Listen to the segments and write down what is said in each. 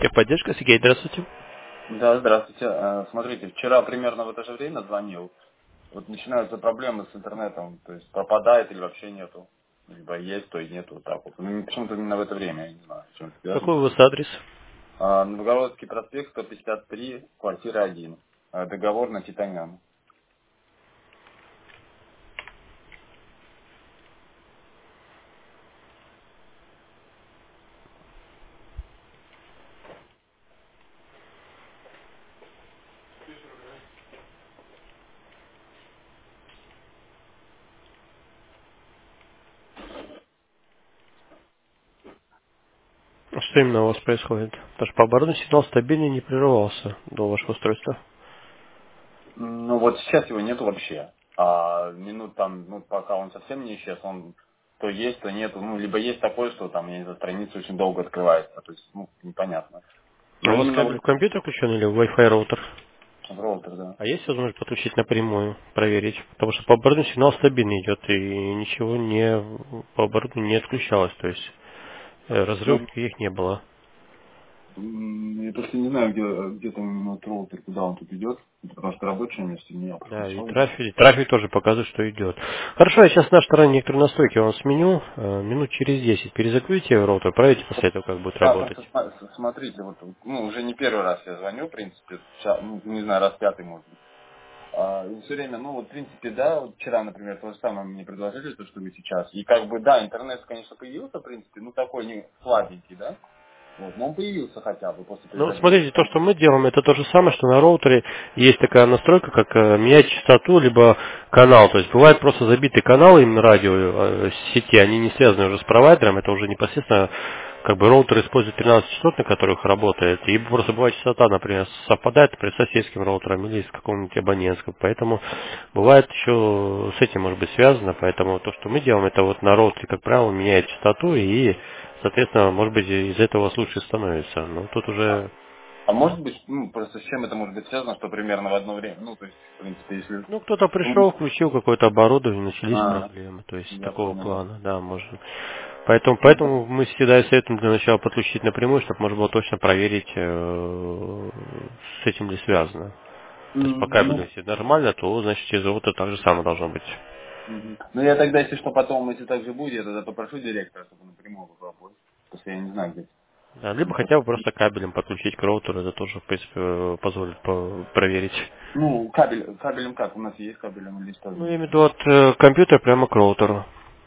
Техподдержка, Сергей, здравствуйте. Да, здравствуйте. Смотрите, вчера примерно в это же время звонил. Вот начинаются проблемы с интернетом, то есть пропадает или вообще нету. Либо есть, то и нету, вот так вот. Ну, почему-то именно в это время, я не знаю, с чем это Какой связано. у вас адрес? Новгородский проспект, 153, квартира 1. Договор на Титанян. Что именно у вас происходит? Потому что по оборудованию сигнал стабильный не прерывался до вашего устройства. Ну вот сейчас его нету вообще. А минут там, ну пока он совсем не исчез, он то есть, то нету. Ну, либо есть такое, что там, я не знаю, страница очень долго открывается. То есть, ну, непонятно. А Но у вас именно кабель вот в компьютер включен или в Wi-Fi роутер? в роутер, да. А есть возможность подключить напрямую, проверить? Потому что по оборудованию сигнал стабильный идет и ничего не по оборудованию не отключалось. То есть разрывов Ну, никаких не было. я просто не знаю, где там именно роутер, куда он тут идет. Это потому что рабочее место у меня Да, и подключал его. трафик тоже показывает, что идет. Хорошо, я сейчас на стороне некоторые настройки вам сменю. Минут через 10 перезакройте роутер, проверьте после этого, как будет Да, работать. просто смотрите, вот, ну, уже не первый раз я звоню, в принципе, ну, не знаю, раз пятый, может быть. И все время, ну, вот, в принципе, да, вот вчера, например, то же самое мне предложили, то, что вы сейчас. И как бы, да, интернет, конечно, появился, в принципе, ну, такой не слабенький, да, вот, но он появился хотя бы после Ну, предыдущего. смотрите, то, что мы делаем, это то же самое, что на роутере есть такая настройка, как менять частоту, либо канал. То есть бывает просто забитый канал именно радио сети, они не связаны уже с провайдером, это уже непосредственно как бы роутер использует 13 частот, на которых работает, и просто бывает частота, например, совпадает, например, с соседским роутером или с каким-нибудь абонентским. Поэтому бывает еще с этим может быть связано, поэтому то, что мы делаем, это вот на роутере, как правило, меняет частоту и соответственно, может быть, из этого у вас лучше становится. Но тут уже, А может быть, ну, просто с чем это может быть связано, что примерно в одно время, ну, то есть, в принципе, если... ну, кто-то пришел, включил какое-то оборудование, начались А, проблемы. То есть я такого понял, да. плана, да, может. Поэтому, Ну, поэтому мы всегда советуем для начала подключить напрямую, чтобы можно было точно проверить, с этим ли связано. То есть по кабелю, ну, если нормально, то значит через роутер так же самое должно быть. ну, я тогда, если что, потом, если так же будет, я тогда попрошу директора, чтобы напрямую попробовать. Потому что я не знаю, где. Да, либо хотя бы просто кабелем подключить к роутеру, это тоже, в принципе, позволит проверить. Ну, кабелем как? У нас есть кабелем или что? Ну, я имею в виду от компьютера прямо к роутеру.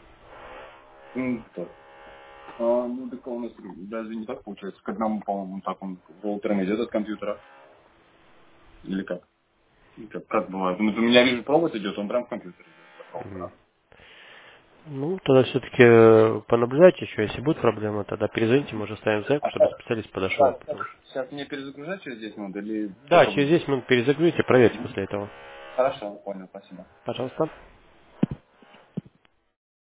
Что? Ну, так у нас разве не так получается? К одному, по-моему, так он роутером идет от компьютера. Или как? Как бывает? Ну, у меня, вижу, провод идет, он прям в компьютер идет от роутера. Ну, тогда все-таки понаблюдайте еще, если будет проблема, тогда перезвоните, мы уже ставим заявку, А чтобы сейчас, специалист подошел. сейчас мне перезагружать через 10 минут или Да, потом? через 10 минут перезагрузите, проверьте после этого. Хорошо, понял, спасибо. Пожалуйста.